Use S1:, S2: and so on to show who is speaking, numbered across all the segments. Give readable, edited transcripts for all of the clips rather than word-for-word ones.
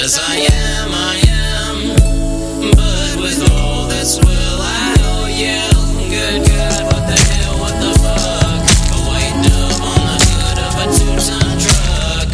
S1: Yes, I am. But with all this will I owe you. Good God, what the hell, what the fuck? A white dove on the hood of a 2-ton truck.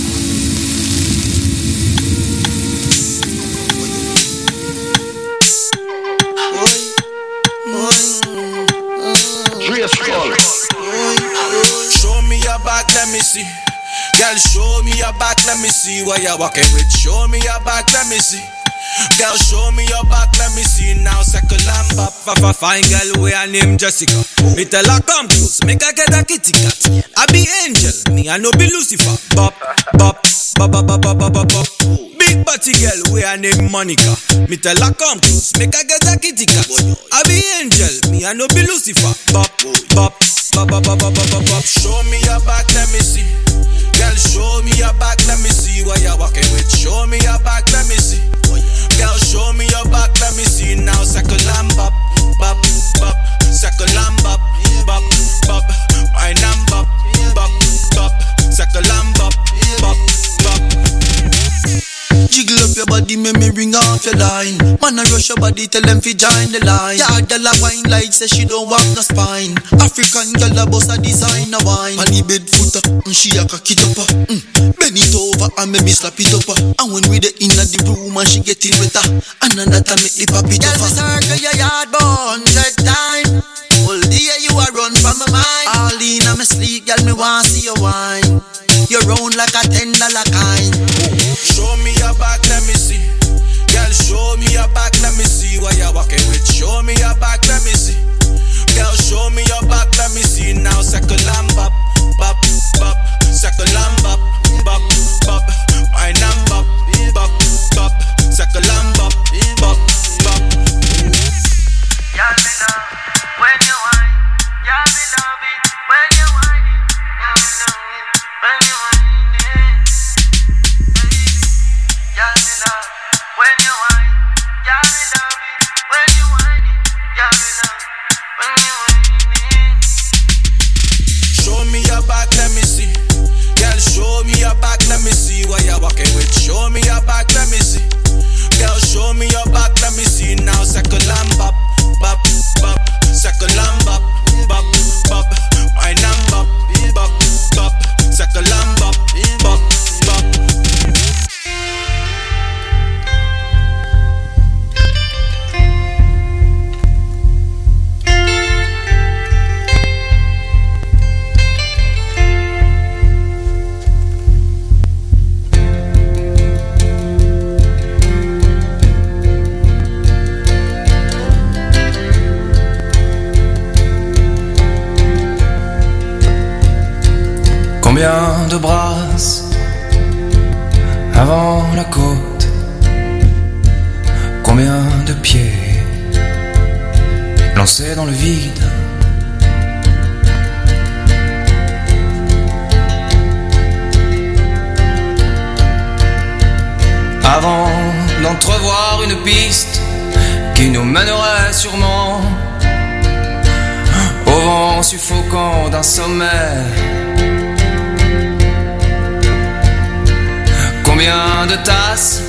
S2: Show me your back, let me see. Girl, show me your back, let me see what you're walking with. Show me your back, let me see. Girl, show me your back, let me see now. Circle and bop, fine girl, we her name Jessica. Me tell her come close, make her get a kitty cat. I be angel, me I no be Lucifer. Bop, bop, bop, bop, bop, bop, bop, bop. Big body girl, we her name Monica. Me tell her come close, make her get a kitty cat. I be angel, me I no be Lucifer. Bop, bop, bop, bop, bop, bop, bop, bop. Show me your back, let me see. Girl, show me your back, let me see what you're walking with. Show me your back, let me see. Girl, show me your back, let me see now. Circle and bop, bop, bop. Circle and bop, bop, bop. Wine and bop, bop, bop. Circle and bop, bop, bop. Jiggle up your body, make me ring off your line. Man, I rush your body, tell them fi join the line. Yeah, girl a wine like say she don't have no spine. African girl a boss a designer wine. On the bed footer, she a cock it up. Bend it over and make me slap it up. And when we the inna the room and she getting wetter, and that make the pop it up. Girl, me circle your yard 100 times. All day you a run from my mind. All in on me sleep, girl, me want see you wine. You round like a $10 kind. Show me your back, let me see. Girl, show me your back, let me see what you're walking with. Show me your back, let me see. Girl, show me your back, let me see now. Circle and bop, bop, bop. Circle and bop, bop, bop. Wine and bop, bop, bop. Circle and bop, bop, bop.
S3: Y'all me love when you whine. Y'all me love it when you whine. Y'all me love it when you whine. Y'all me love when you whine. Y'all me love it when you whine. Y'all me love when you whine.
S2: Show me your back, let me see. Girl, show me your back, let me see what you're walking with. Show me your back, let me see. Girl, show me your back, let me see now. Circle and bop, bop, bop. Circle and bop, bop, bop. Wine and bop, bop, bop. Circle and bop, bop, bop.
S4: Combien de brasses avant la côte? Combien de pieds lancés dans le vide? Avant d'entrevoir une piste qui nous mènerait sûrement au vent suffocant d'un sommet. Combien de tasses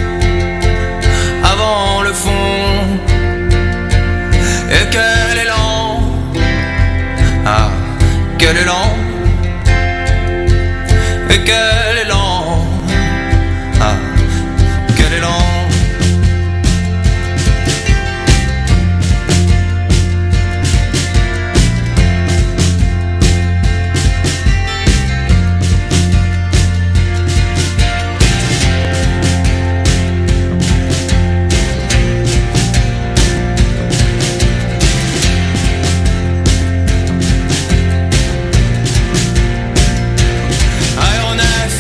S4: avant le fond? Et quel élan! Ah, quel élan! Et quel élan! Ah, quel élan! Aéronef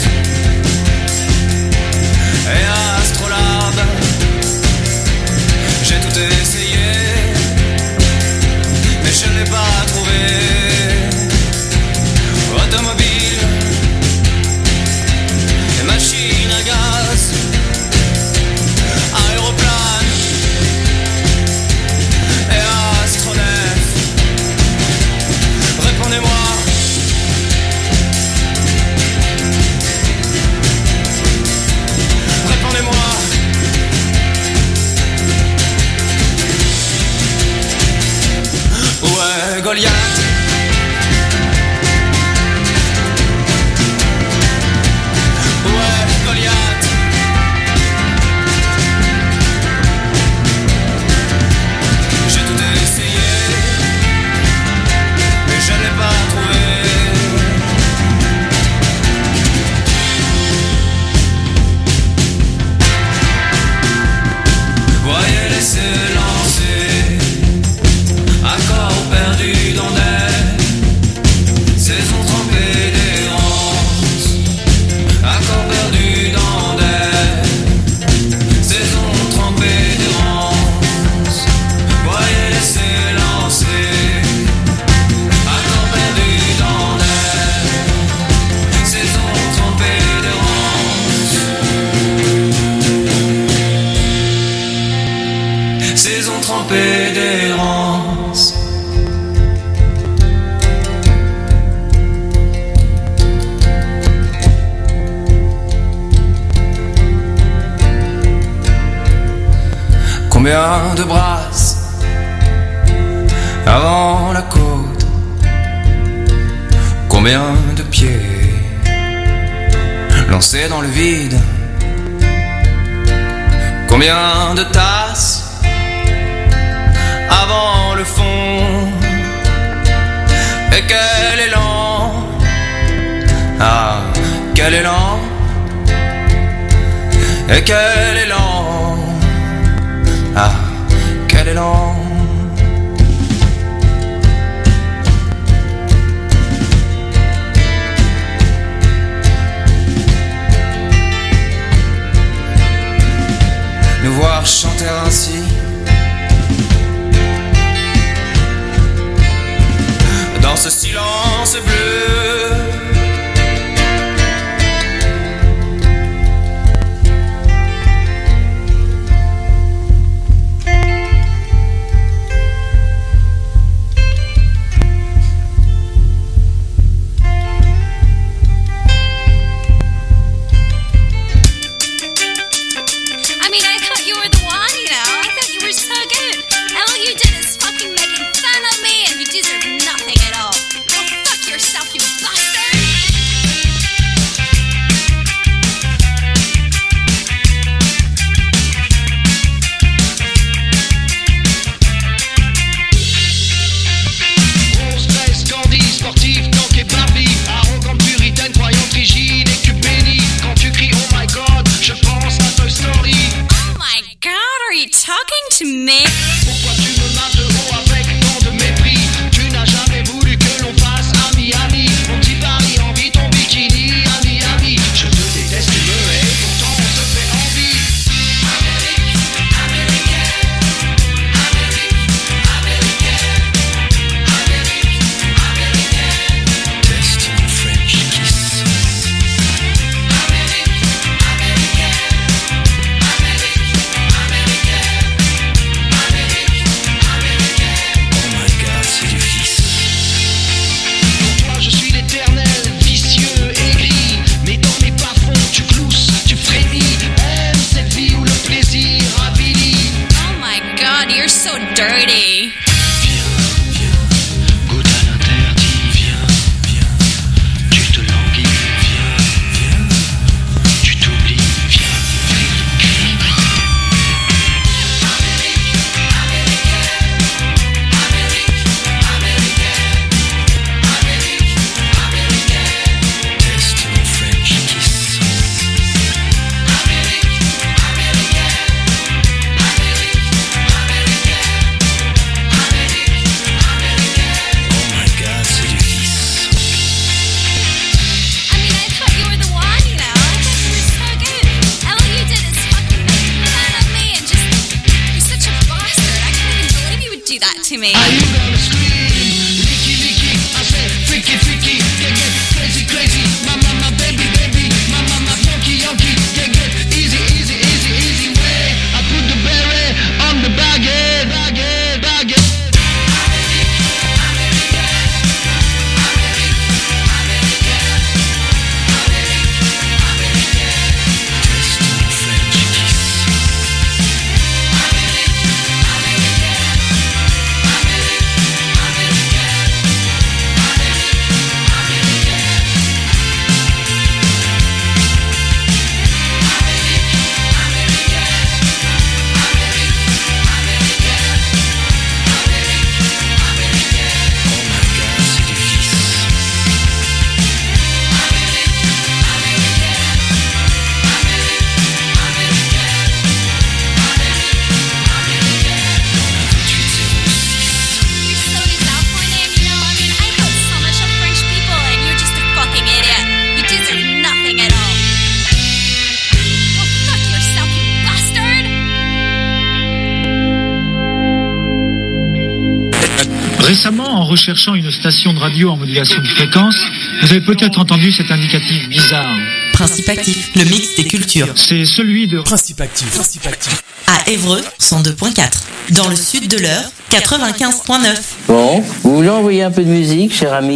S4: Combien de brasses avant la côte? Combien de pieds lancés dans le vide? Combien de tasses avant le fond? Et quel élan, ah, quel élan, et quel élan, ah, quel élan. Nous voir chanter ainsi dans ce silence bleu.
S5: Récemment, en recherchant une station de radio en modulation de fréquence, vous avez peut-être entendu cet indicatif bizarre.
S6: Principe Actif, le mix des cultures.
S5: C'est celui de
S7: Principe Actif.
S6: À Évreux, 102.4. Dans le sud de l'Eure, 95.9.
S8: Bon, vous voulez envoyer un peu de musique, cher ami ?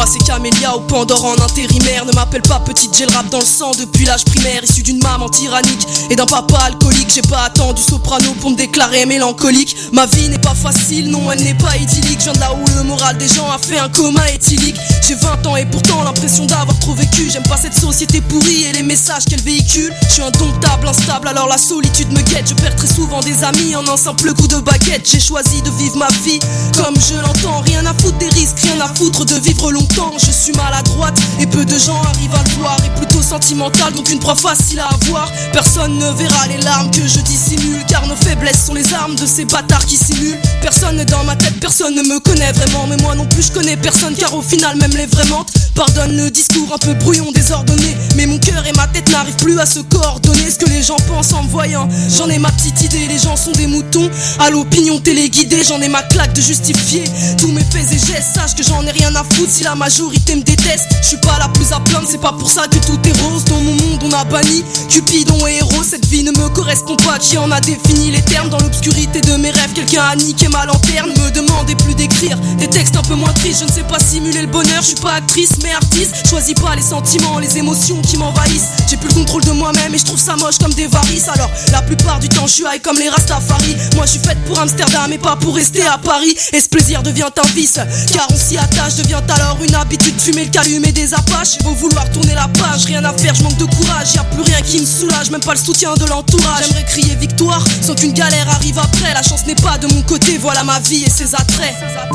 S7: Moi c'est Camélia ou Pandore en intérimaire. Ne m'appelle pas petite, j'ai le rap dans le sang depuis l'âge primaire. Issu d'une maman tyrannique et d'un papa alcoolique. J'ai pas attendu soprano pour me déclarer mélancolique. Ma vie n'est pas facile, non elle n'est pas idyllique. Je viens de là où le moral des gens a fait un coma éthylique. J'ai 20 ans et pourtant l'impression d'avoir trop vécu. J'aime pas cette société pourrie et les messages qu'elle véhicule. Je suis indomptable, instable, alors la solitude me guette. Je perds très souvent des amis en un simple coup de baguette. J'ai choisi de vivre ma vie comme je l'entends. Rien à foutre des risques, rien à foutre de vivre longtemps. Je suis maladroite et peu de gens arrivent à le voir. Et plutôt sentimentale, donc une proie facile à avoir. Personne ne verra les larmes que je dissimule, car nos faiblesses sont les armes de ces bâtards qui simulent. Personne n'est dans ma tête, personne ne me connaît vraiment. Mais moi non plus je connais personne, car au final même les vraiment pardonne le discours un peu brouillon, désordonné. Mais mon cœur et ma tête n'arrivent plus à se coordonner. Ce que les gens pensent en me voyant, j'en ai ma petite idée. Les gens sont des moutons à l'opinion téléguidée. J'en ai ma claque de justifier tous mes faits et gestes. Sache que j'en ai rien à foutre si la majorité me déteste. Je suis pas la plus à plaindre, c'est pas pour ça que tout est rose. Dans mon monde on a banni Cupidon et héros. Cette vie ne me correspond pas, qui en a défini les termes. Dans l'obscurité de mes rêves, quelqu'un a niqué ma lanterne. Me demandez plus d'écrire des textes un peu moins tristes. Je ne sais pas simuler le bonheur, je suis pas actrice mais artiste. Choisis pas les sentiments, les émotions qui m'envahissent. J'ai plus le contrôle de moi-même et je trouve ça moche comme des varices. Alors la plupart du temps je suis high comme les Rastafari. Moi je suis faite pour Amsterdam et pas pour rester à Paris. Et ce plaisir devient un vice, car on s'y attache. Devient alors une habitude, fumer le calumet et des apaches. Ils vont vouloir tourner la page, rien à faire, je manque de courage. Y'a plus rien qui me soulage, même pas le soutien de l'entourage. J'aimerais crier victoire, sans qu'une galère arrive après. La chance n'est pas de mon côté, voilà ma vie et ses attraits.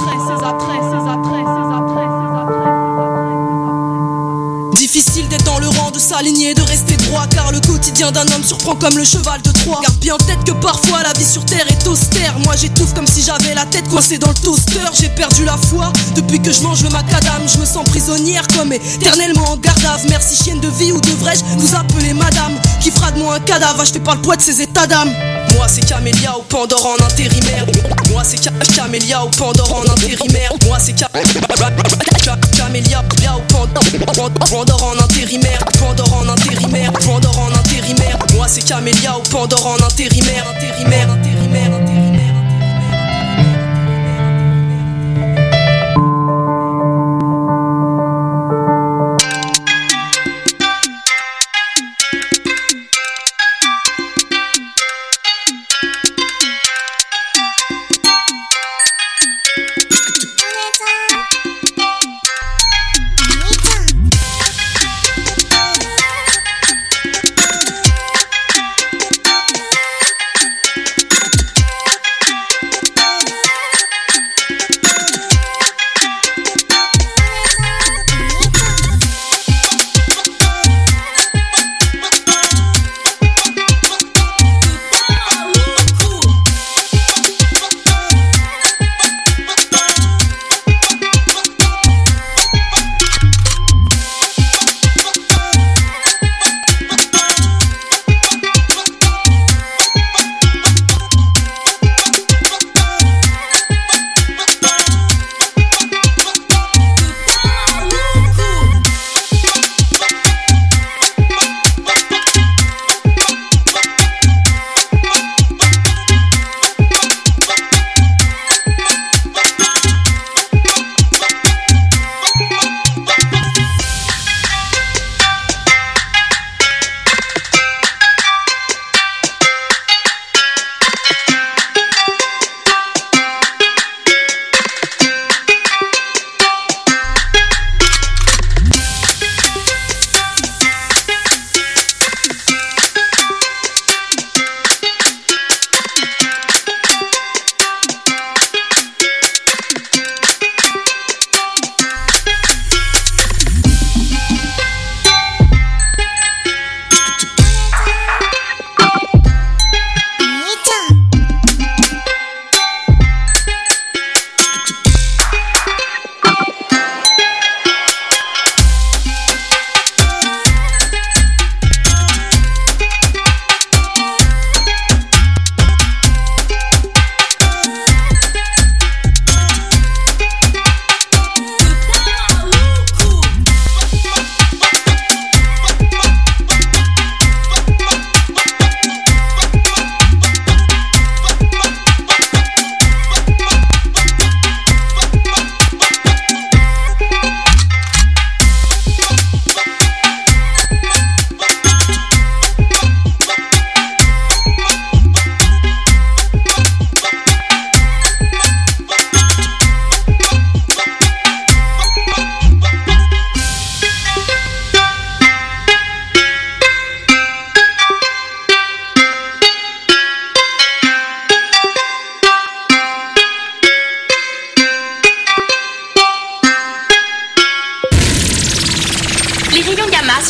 S7: Difficile d'être dans le rang, de s'aligner, de rester droit, car le quotidien d'un homme surprend comme le cheval de Troie. Garde bien en tête que parfois la vie sur terre est austère. Moi j'étouffe comme si j'avais la tête coincée dans le toaster. J'ai perdu la foi depuis que je mange le macadam. Je me sens prisonnière comme éternellement en garde à vue. Merci chienne de vie, ou devrais-je vous appeler madame? Qui fera de moi un cadavre? Je fais pas le poids de ces états d'âme. Moi c'est Camélia ou Pandore en intérimaire. Moi c'est Camélia ou Pandore en intérimaire. Moi c'est Camélia ou Pandore en intérimaire. Pandore en intérimaire. Pandore en intérimaire. Moi c'est Camélia ou Pandore en intérimaire. Intérimaire.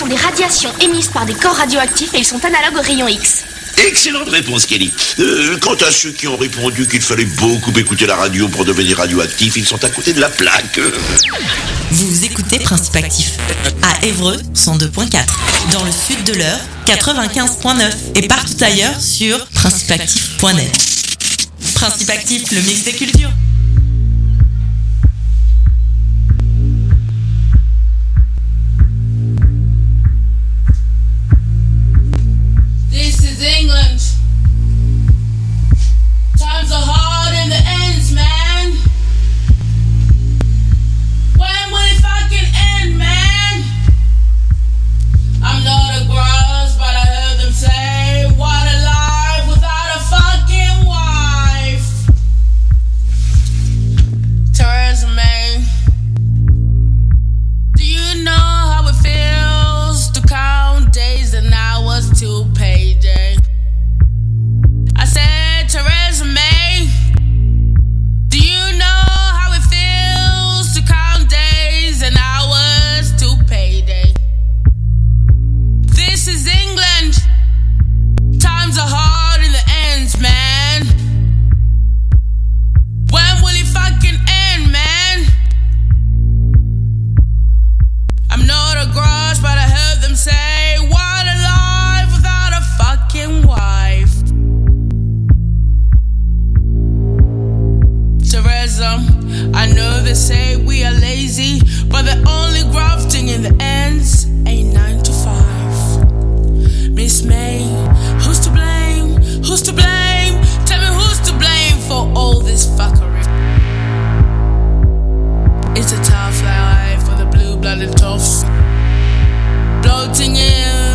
S9: sont des radiations émises par des corps radioactifs et ils sont analogues aux rayons X.
S10: Excellente réponse, Kelly. Quant à ceux qui ont répondu qu'il fallait beaucoup écouter la radio pour devenir radioactif, ils sont à côté de la plaque.
S6: Vous écoutez Principe Actif à Évreux 102.4, dans le sud de l'Eure 95.9 et partout ailleurs sur principeactif.net. Principe Actif, le mix des cultures.
S11: This is England. Times are hard in the ends, man. When will it fucking end, man? I'm not a gross, but I heard them say, what a life without a fucking wife. Theresa May, do you know how it feels to count days and hours till payday? I said, Theresa May, do you know how it feels to count days and hours till payday? This is England. Times are hard in the ends, man. When will it fucking end, man? I'm not a grudge, but I heard them say, what a life without a fucking wife. Theresa, I know they say we are lazy, but the only grafting in the ends ain't 9 to 5. Miss May, who's to blame? Who's to blame? Tell me who's to blame for all this fuckery. It's a tough life for the blue-blooded toffs, floating in